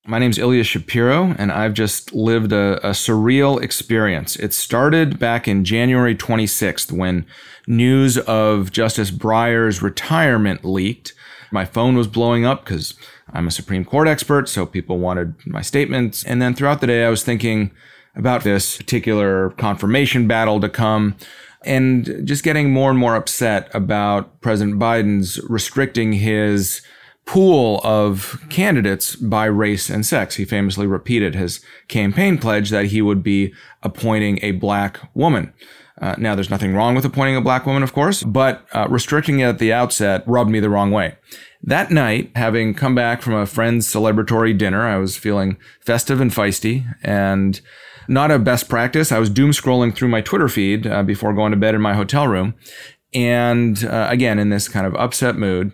My name's Ilya Shapiro, and I've just lived a surreal experience. It started back in January 26th when news of Justice Breyer's retirement leaked. My phone was blowing up because I'm a Supreme Court expert, so people wanted my statements. And then throughout the day, I was thinking about this particular confirmation battle to come and just getting more and more upset about President Biden's restricting his pool of candidates by race and sex. He famously repeated his campaign pledge that he would be appointing a black woman. Now, there's nothing wrong with appointing a black woman, of course, but restricting it at the outset rubbed me the wrong way. That night, having come back from a friend's celebratory dinner, I was feeling festive and feisty, and not a best practice. I was doom scrolling through my Twitter feed before going to bed in my hotel room, and again, in this kind of upset mood,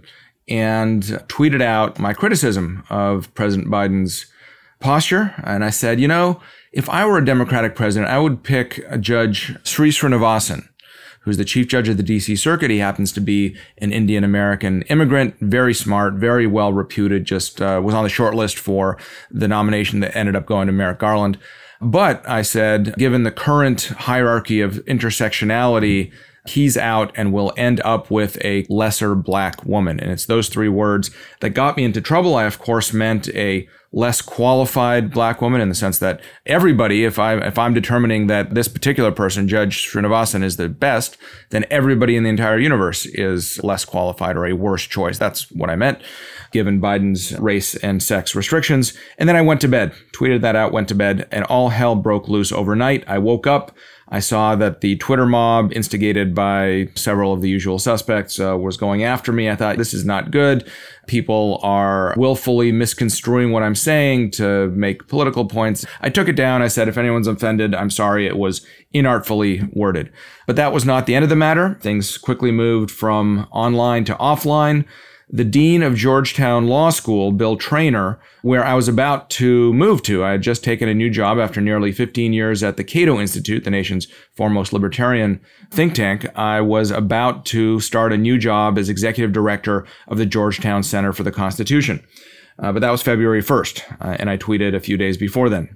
and tweeted out my criticism of President Biden's posture. And I said, if I were a Democratic president, I would pick Judge Sri Srinivasan, who's the chief judge of the D.C. Circuit. He happens to be an Indian-American immigrant, very smart, very well reputed, just was on the short list for the nomination that ended up going to Merrick Garland. But I said, given the current hierarchy of intersectionality, he's out and will end up with a lesser black woman. And it's those three words that got me into trouble. I, of course, meant a less qualified black woman in the sense that everybody, if I'm determining that this particular person, Judge Srinivasan, is the best, then everybody in the entire universe is less qualified or a worse choice. That's what I meant, given Biden's race and sex restrictions. And then I went to bed, tweeted that out, went to bed, and all hell broke loose overnight. I woke up. I saw that the Twitter mob, instigated by several of the usual suspects, was going after me. I thought, this is not good. People are willfully misconstruing what I'm saying to make political points. I took it down. I said, if anyone's offended, I'm sorry. It was inartfully worded. But that was not the end of the matter. Things quickly moved from online to offline. The dean of Georgetown Law School, Bill Traynor, where I was about to move to. I had just taken a new job after nearly 15 years at the Cato Institute, the nation's foremost libertarian think tank. I was about to start a new job as executive director of the Georgetown Center for the Constitution. But that was February 1st, and I tweeted a few days before then.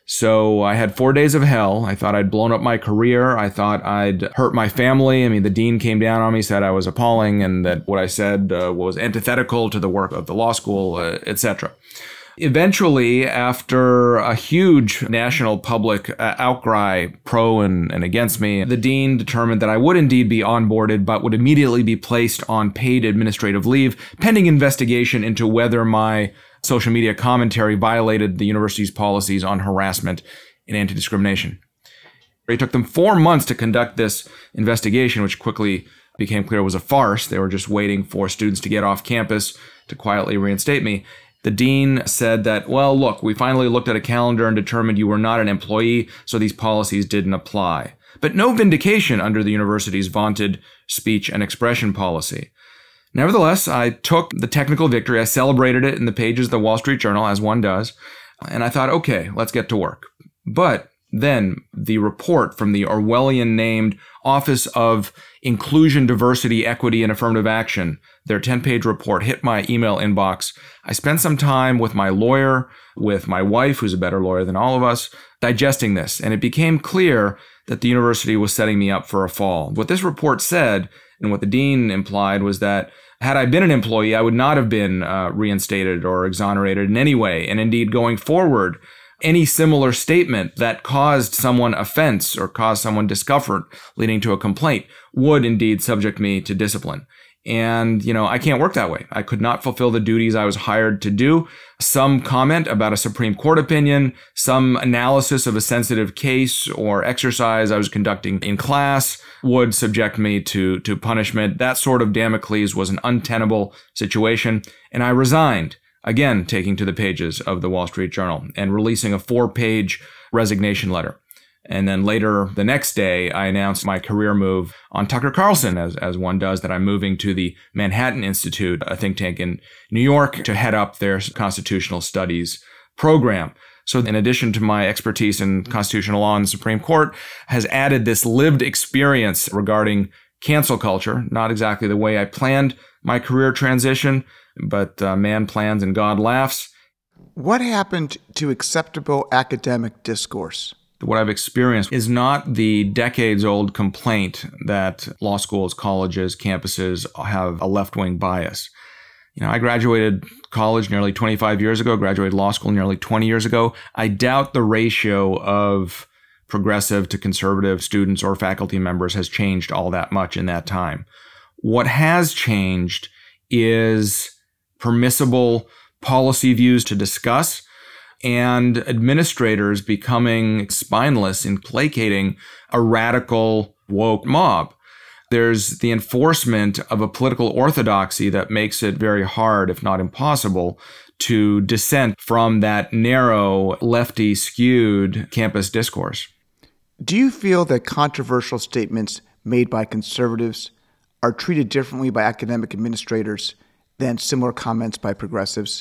So I had 4 days of hell. I thought I'd blown up my career. I thought I'd hurt my family. I mean, the dean came down on me, said I was appalling, and that what I said was antithetical to the work of the law school, etc. Eventually, after a huge national public outcry pro and against me, the dean determined that I would indeed be onboarded, but would immediately be placed on paid administrative leave, pending investigation into whether my social media commentary violated the university's policies on harassment and anti-discrimination. It took them 4 months to conduct this investigation, which quickly became clear was a farce. They were just waiting for students to get off campus to quietly reinstate me. The dean said that, well, look, we finally looked at a calendar and determined you were not an employee, so these policies didn't apply. But no vindication under the university's vaunted speech and expression policy. Nevertheless, I took the technical victory. I celebrated it in the pages of the Wall Street Journal, as one does. And I thought, okay, let's get to work. But then the report from the Orwellian-named Office of Inclusion, Diversity, Equity, and Affirmative Action, their 10-page report, hit my email inbox. I spent some time with my lawyer, with my wife, who's a better lawyer than all of us, digesting this. And it became clear that the university was setting me up for a fall. What this report said, and what the dean implied, was that had I been an employee, I would not have been reinstated or exonerated in any way. And indeed, going forward, any similar statement that caused someone offense or caused someone discomfort leading to a complaint would indeed subject me to discipline. And, I can't work that way. I could not fulfill the duties I was hired to do. Some comment about a Supreme Court opinion, some analysis of a sensitive case or exercise I was conducting in class would subject me to punishment. That sort of Damocles was an untenable situation, and I resigned, again taking to the pages of the Wall Street Journal and releasing a 4-page resignation letter. And then later the next day, I announced my career move on Tucker Carlson, as one does, that I'm moving to the Manhattan Institute, a think tank in New York, to head up their constitutional studies program. So in addition to my expertise in constitutional law and the Supreme Court, has added this lived experience regarding cancel culture, not exactly the way I planned my career transition, but man plans and God laughs. What happened to acceptable academic discourse? What I've experienced is not the decades-old complaint that law schools, colleges, campuses have a left-wing bias. I graduated college nearly 25 years ago, graduated law school nearly 20 years ago. I doubt the ratio of progressive to conservative students or faculty members has changed all that much in that time. What has changed is permissible policy views to discuss and administrators becoming spineless in placating a radical woke mob. There's the enforcement of a political orthodoxy that makes it very hard, if not impossible, to dissent from that narrow, lefty-skewed campus discourse. Do you feel that controversial statements made by conservatives are treated differently by academic administrators than similar comments by progressives?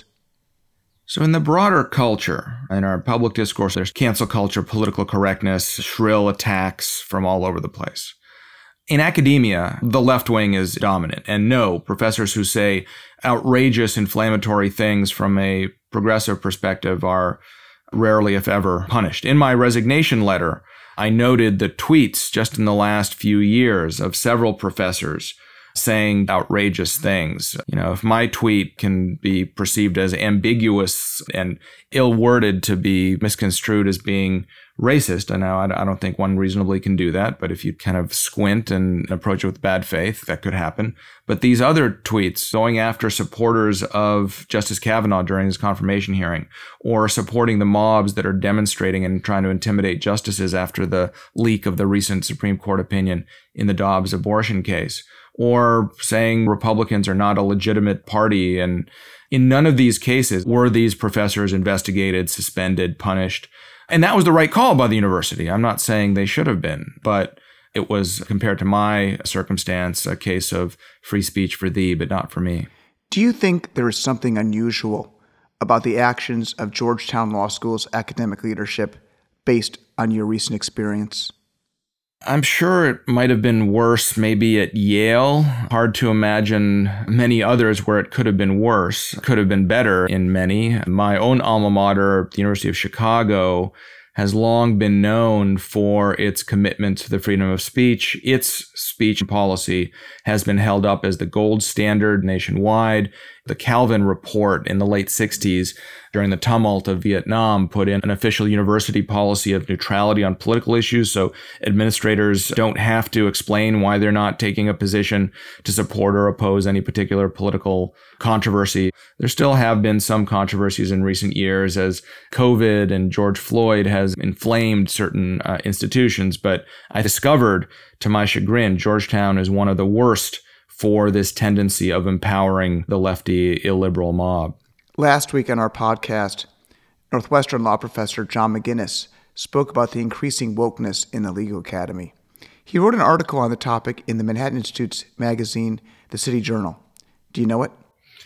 So in the broader culture, in our public discourse, there's cancel culture, political correctness, shrill attacks from all over the place. In academia, the left wing is dominant. And no, professors who say outrageous, inflammatory things from a progressive perspective are rarely, if ever, punished. In my resignation letter, I noted the tweets just in the last few years of several professors saying outrageous things. If my tweet can be perceived as ambiguous and ill-worded to be misconstrued as being racist, I don't think one reasonably can do that, but if you kind of squint and approach it with bad faith, that could happen. But these other tweets going after supporters of Justice Kavanaugh during his confirmation hearing, or supporting the mobs that are demonstrating and trying to intimidate justices after the leak of the recent Supreme Court opinion in the Dobbs abortion case, or saying Republicans are not a legitimate party. And in none of these cases were these professors investigated, suspended, punished. And that was the right call by the university. I'm not saying they should have been, but it was, compared to my circumstance, a case of free speech for thee, but not for me. Do you think there is something unusual about the actions of Georgetown Law School's academic leadership based on your recent experience? I'm sure it might have been worse maybe at Yale. Hard to imagine many others where it could have been worse, could have been better in many. My own alma mater, the University of Chicago, has long been known for its commitment to the freedom of speech. Its speech policy has been held up as the gold standard nationwide. The Calvin Report in the late 60s, during the tumult of Vietnam, put in an official university policy of neutrality on political issues, so administrators don't have to explain why they're not taking a position to support or oppose any particular political controversy. There still have been some controversies in recent years as COVID and George Floyd has inflamed certain institutions, but I discovered, to my chagrin, Georgetown is one of the worst for this tendency of empowering the lefty illiberal mob. Last week on our podcast, Northwestern law professor John McGinnis spoke about the increasing wokeness in the legal academy. He wrote an article on the topic in the Manhattan Institute's magazine, The City Journal. Do you know it?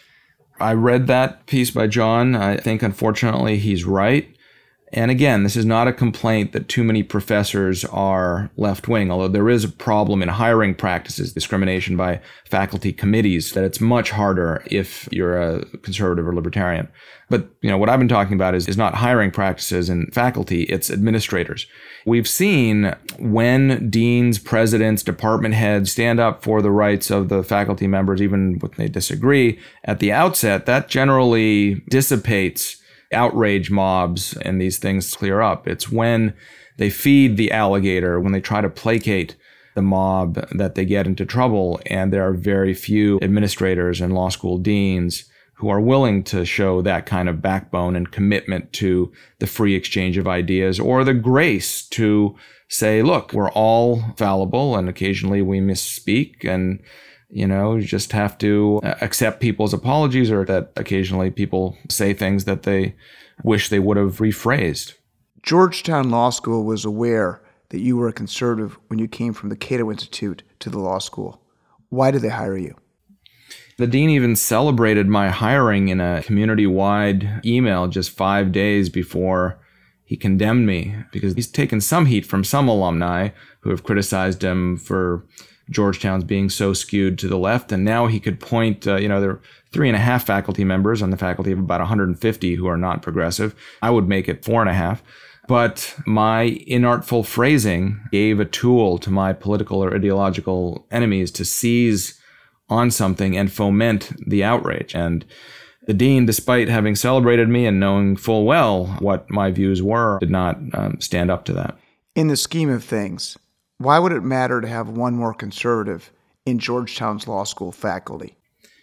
I read that piece by John. I think, unfortunately, he's right. And again, this is not a complaint that too many professors are left-wing, although there is a problem in hiring practices, discrimination by faculty committees, that it's much harder if you're a conservative or libertarian. But, what I've been talking about is not hiring practices in faculty, it's administrators. We've seen when deans, presidents, department heads stand up for the rights of the faculty members, even when they disagree, at the outset, that generally dissipates outrage mobs and these things clear up. It's when they feed the alligator, when they try to placate the mob, that they get into trouble. And there are very few administrators and law school deans who are willing to show that kind of backbone and commitment to the free exchange of ideas, or the grace to say, look, we're all fallible and occasionally we misspeak, and you just have to accept people's apologies, or that occasionally people say things that they wish they would have rephrased. Georgetown Law School was aware that you were a conservative when you came from the Cato Institute to the law school. Why did they hire you? The dean even celebrated my hiring in a community-wide email just 5 days before he condemned me, because he's taken some heat from some alumni who have criticized him for Georgetown's being so skewed to the left. And now he could point, there are 3.5 faculty members on the faculty of about 150 who are not progressive. I would make it 4.5. But my inartful phrasing gave a tool to my political or ideological enemies to seize on something and foment the outrage. And the dean, despite having celebrated me and knowing full well what my views were, did not stand up to that. In the scheme of things, why would it matter to have one more conservative in Georgetown's law school faculty?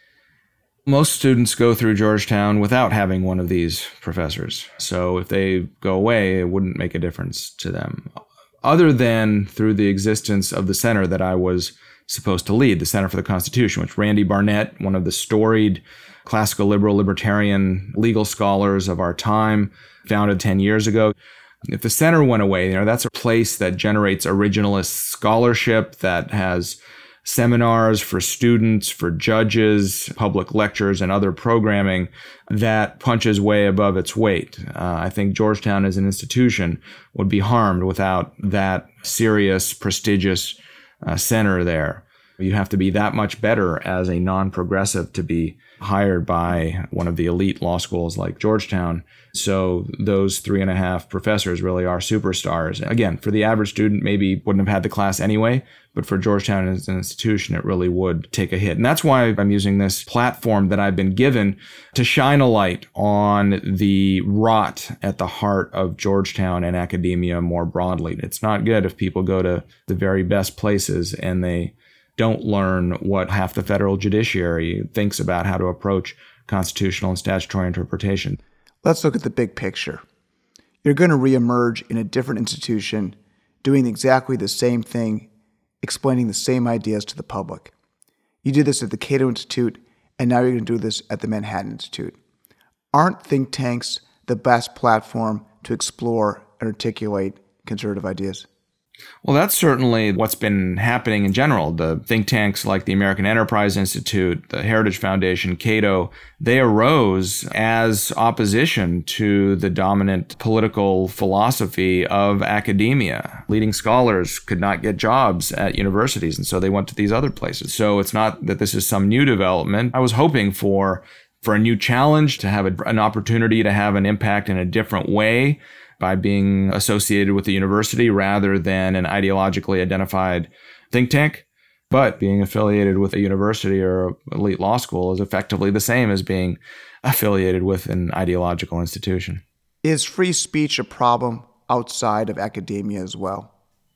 Most students go through Georgetown without having one of these professors. So if they go away, it wouldn't make a difference to them, other than through the existence of the center that I was supposed to lead, the Center for the Constitution, which Randy Barnett, one of the storied classical liberal libertarian legal scholars of our time, founded 10 years ago. If the center went away, that's a place that generates originalist scholarship, that has seminars for students, for judges, public lectures, and other programming that punches way above its weight. I think Georgetown as an institution would be harmed without that serious, prestigious center there. You have to be that much better as a non-progressive to be hired by one of the elite law schools like Georgetown. So those 3.5 professors really are superstars. Again, for the average student, maybe wouldn't have had the class anyway, but for Georgetown as an institution, it really would take a hit. And that's why I'm using this platform that I've been given to shine a light on the rot at the heart of Georgetown and academia more broadly. It's not good if people go to the very best places and they don't learn what half the federal judiciary thinks about how to approach constitutional and statutory interpretation. Let's look at the big picture. You're going to reemerge in a different institution, doing exactly the same thing, explaining the same ideas to the public. You did this at the Cato Institute, and now you're going to do this at the Manhattan Institute. Aren't think tanks the best platform to explore and articulate conservative ideas? Well, that's certainly what's been happening in general. The think tanks like the American Enterprise Institute, the Heritage Foundation, Cato, they arose as opposition to the dominant political philosophy of academia. Leading scholars could not get jobs at universities, and so they went to these other places. So it's not that this is some new development. I was hoping for a new challenge, to have an opportunity to have an impact in a different way, by being associated with the university rather than an ideologically identified think tank. But being affiliated with a university or an elite law school is effectively the same as being affiliated with an ideological institution. Is free speech a problem outside of academia as well?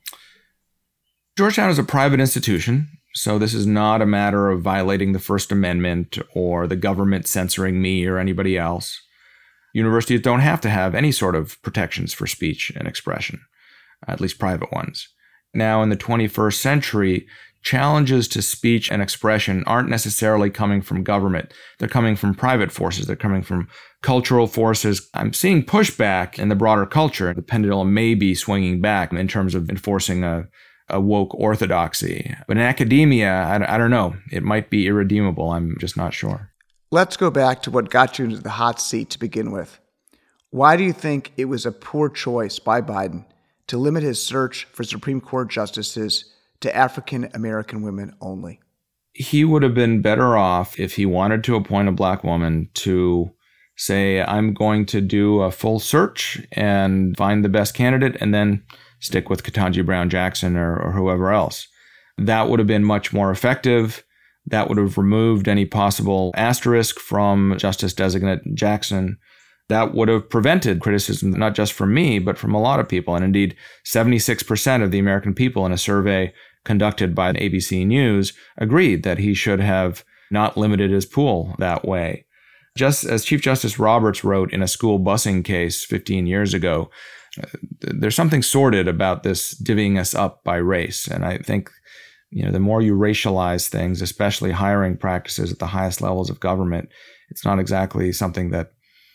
Georgetown is a private institution, so this is not a matter of violating the First Amendment or the government censoring me or anybody else. Universities don't have to have any sort of protections for speech and expression, at least private ones. Now, in the 21st century, challenges to speech and expression aren't necessarily coming from government. They're coming from private forces. They're coming from cultural forces. I'm seeing pushback in the broader culture. The pendulum may be swinging back in terms of enforcing a woke orthodoxy. But in academia, I don't know. It might be irredeemable. I'm just not sure. Let's go back to what got you into the hot seat to begin with. Why do you think it was a poor choice by Biden to limit his search for Supreme Court justices to African American women only? He would have been better off if he wanted to appoint a black woman to say, I'm going to do a full search and find the best candidate and then stick with Ketanji Brown Jackson or whoever else. That would have been much more effective. That would have removed any possible asterisk from Justice Designate Jackson. That would have prevented criticism, not just from me, but from a lot of people. And indeed, 76% of the American people in a survey conducted by ABC News agreed that he should have not limited his pool that way. Just as Chief Justice Roberts wrote in a school busing case 15 years ago, there's something sordid about this divvying us up by race. And I think the more you racialize things, especially hiring practices at the highest levels of government, it's not exactly something that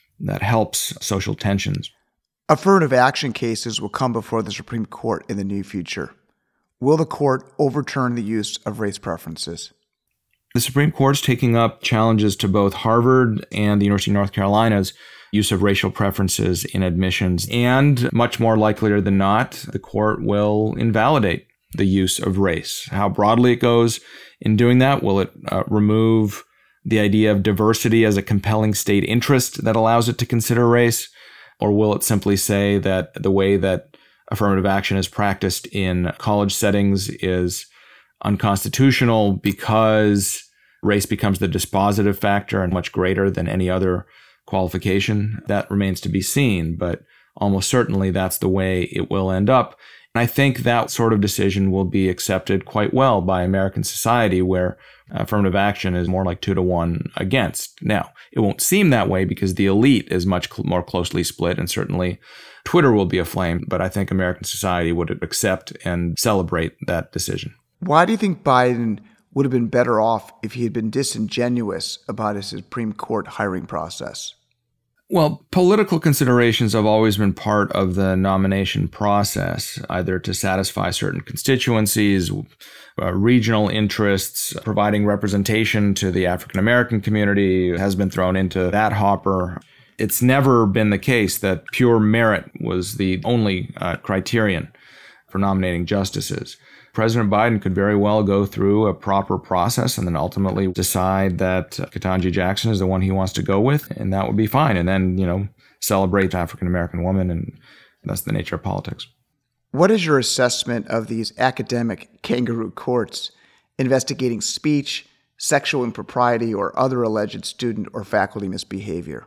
helps social tensions. Affirmative action cases will come before the Supreme Court in the near future. Will the court overturn the use of race preferences? The Supreme Court's taking up challenges to both Harvard and the University of North Carolina's use of racial preferences in admissions, and much more likelier than not, the court will invalidate the use of race. How broadly it goes in doing that, will it remove the idea of diversity as a compelling state interest that allows it to consider race? Or will it simply say that the way that affirmative action is practiced in college settings is unconstitutional because race becomes the dispositive factor and much greater than any other qualification? That remains to be seen, but almost certainly that's the way it will end up. And I think that sort of decision will be accepted quite well by American society, where affirmative action is more like 2-1 against. Now, it won't seem that way because the elite is much more closely split, and certainly Twitter will be aflame, but I think American society would accept and celebrate that decision. Why do you think Biden would have been better off if he had been disingenuous about his Supreme Court hiring process? Well, political considerations have always been part of the nomination process, either to satisfy certain constituencies, regional interests. Providing representation to the African American community has been thrown into that hopper. It's never been the case that pure merit was the only criterion for nominating justices. President Biden could very well go through a proper process and then ultimately decide that Ketanji Jackson is the one he wants to go with, and that would be fine. And then, celebrate the African-American woman, and that's the nature of politics. What is your assessment of these academic kangaroo courts investigating speech, sexual impropriety, or other alleged student or faculty misbehavior?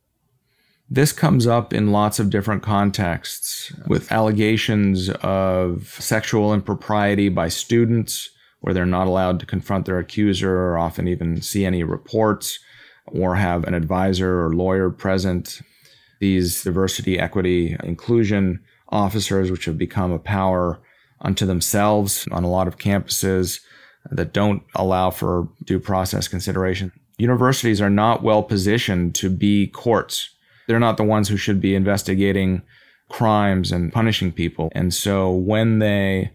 This comes up in lots of different contexts, with allegations of sexual impropriety by students, where they're not allowed to confront their accuser or often even see any reports or have an advisor or lawyer present. These diversity, equity, inclusion officers, which have become a power unto themselves on a lot of campuses that don't allow for due process consideration. Universities are not well positioned to be courts. They're not the ones who should be investigating crimes and punishing people. And so when they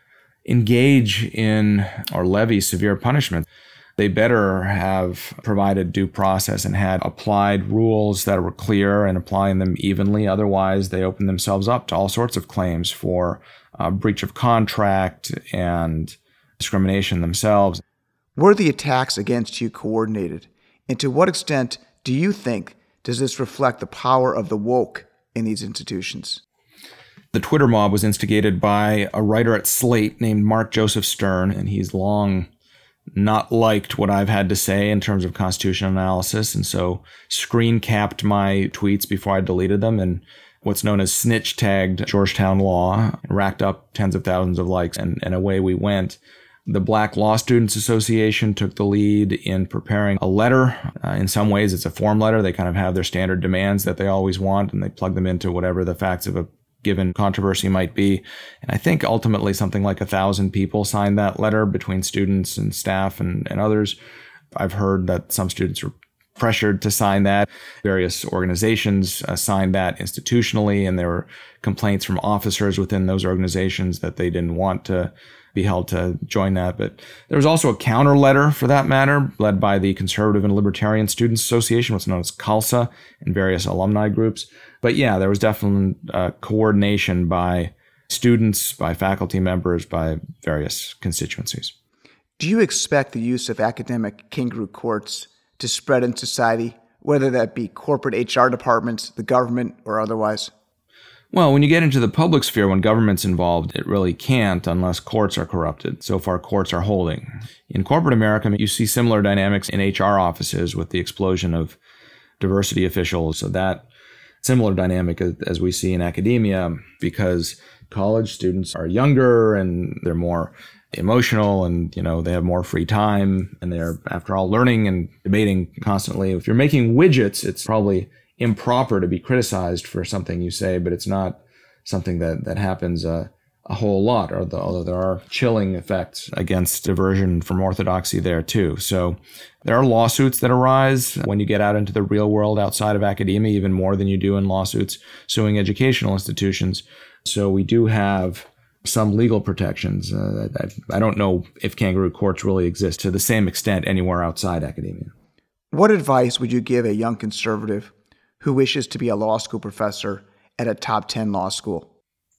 engage in or levy severe punishment, they better have provided due process and had applied rules that were clear and applying them evenly. Otherwise, they open themselves up to all sorts of claims for breach of contract and discrimination themselves. Were the attacks against you coordinated? And to what extent do you think does this reflect the power of the woke in these institutions? The Twitter mob was instigated by a writer at Slate named Mark Joseph Stern, and he's long not liked what I've had to say in terms of constitutional analysis, and so screen capped my tweets before I deleted them and what's known as snitch tagged Georgetown Law, racked up tens of thousands of likes, and away we went. The Black Law Students Association took the lead in preparing a letter. In some ways, it's a form letter. They kind of have their standard demands that they always want, and they plug them into whatever the facts of a given controversy might be. And I think ultimately something like 1,000 people signed that letter between students and staff and others. I've heard that some students were pressured to sign that. Various organizations signed that institutionally, and there were complaints from officers within those organizations that they didn't want to be held to join that. But there was also a counter letter, for that matter, led by the Conservative and Libertarian Students Association, what's known as CALSA, and various alumni groups. But yeah, there was definitely coordination by students, by faculty members, by various constituencies. Do you expect the use of academic kangaroo courts to spread in society, whether that be corporate HR departments, the government, or otherwise? Well, when you get into the public sphere, when government's involved, it really can't unless courts are corrupted. So far, courts are holding. In corporate America, you see similar dynamics in HR offices with the explosion of diversity officials. So that similar dynamic as we see in academia, because college students are younger and they're more emotional and, they have more free time and they're, after all, learning and debating constantly. If you're making widgets, it's probably improper to be criticized for something you say, but it's not something that happens a whole lot, although there are chilling effects against diversion from orthodoxy there too. So there are lawsuits that arise when you get out into the real world outside of academia, even more than you do in lawsuits suing educational institutions. So we do have some legal protections. I don't know if kangaroo courts really exist to the same extent anywhere outside academia. What advice would you give a young conservative who wishes to be a law school professor at a top 10 law school?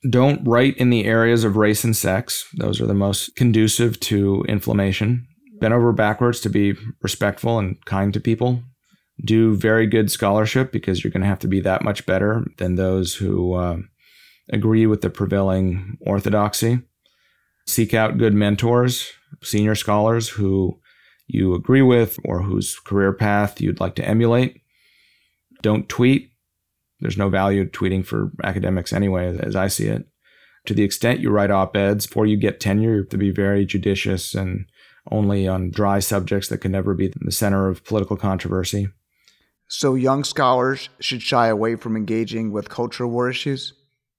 Don't write in the areas of race and sex. Those are the most conducive to inflammation. Bend over backwards to be respectful and kind to people. Do very good scholarship because you're going to have to be that much better than those who agree with the prevailing orthodoxy. Seek out good mentors, senior scholars who you agree with or whose career path you'd like to emulate. Don't tweet. There's no value tweeting for academics anyway, as I see it. To the extent you write op-eds, before you get tenure, you have to be very judicious and only on dry subjects that can never be the center of political controversy. So young scholars should shy away from engaging with culture war issues?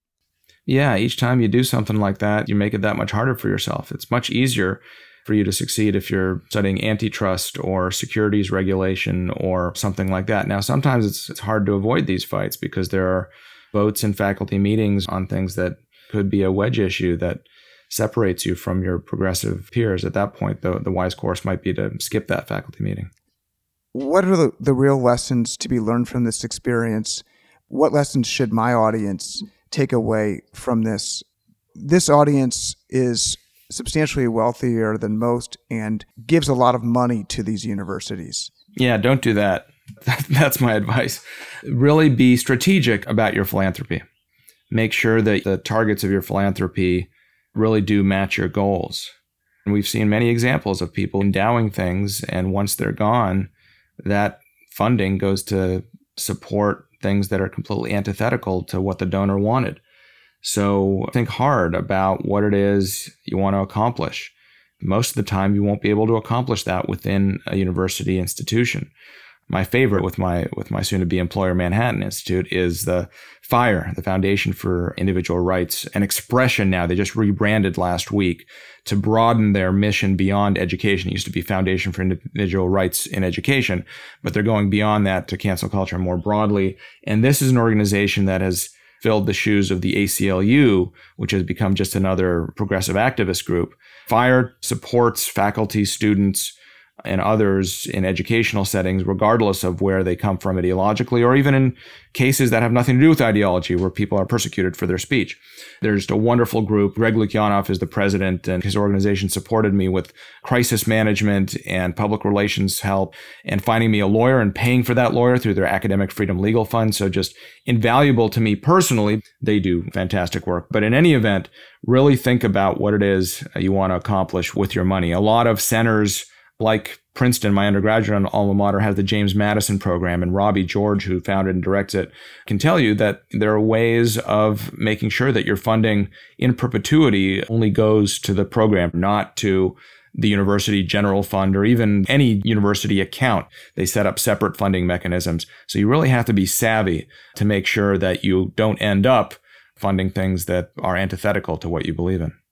Yeah, each time you do something like that, you make it that much harder for yourself. It's much easier for you to succeed if you're studying antitrust or securities regulation or something like that. Now, sometimes it's hard to avoid these fights because there are votes in faculty meetings on things that could be a wedge issue that separates you from your progressive peers. At that point, the wise course might be to skip that faculty meeting. What are the real lessons to be learned from this experience? What lessons should my audience take away from this? This audience is substantially wealthier than most and gives a lot of money to these universities. Yeah, don't do that. That's my advice. Really be strategic about your philanthropy. Make sure that the targets of your philanthropy really do match your goals. And we've seen many examples of people endowing things, and once they're gone, that funding goes to support things that are completely antithetical to what the donor wanted. So think hard about what it is you want to accomplish. Most of the time, you won't be able to accomplish that within a university institution. My favorite with my soon-to-be employer Manhattan Institute is the FIRE, the Foundation for Individual Rights, an expression now. They just rebranded last week to broaden their mission beyond education. It used to be Foundation for Individual Rights in Education, but they're going beyond that to cancel culture more broadly. And this is an organization that has filled the shoes of the ACLU, which has become just another progressive activist group. FIRE supports faculty, students, and others in educational settings, regardless of where they come from ideologically, or even in cases that have nothing to do with ideology, where people are persecuted for their speech. There's a wonderful group. Greg Lukianoff is the president, and his organization supported me with crisis management and public relations help, and finding me a lawyer and paying for that lawyer through their Academic Freedom Legal Fund. So just invaluable to me personally. They do fantastic work. But in any event, really think about what it is you want to accomplish with your money. A lot of centers, like Princeton, my undergraduate alma mater, has the James Madison program, and Robbie George, who founded and directs it, can tell you that there are ways of making sure that your funding in perpetuity only goes to the program, not to the university general fund or even any university account. They set up separate funding mechanisms. So you really have to be savvy to make sure that you don't end up funding things that are antithetical to what you believe in.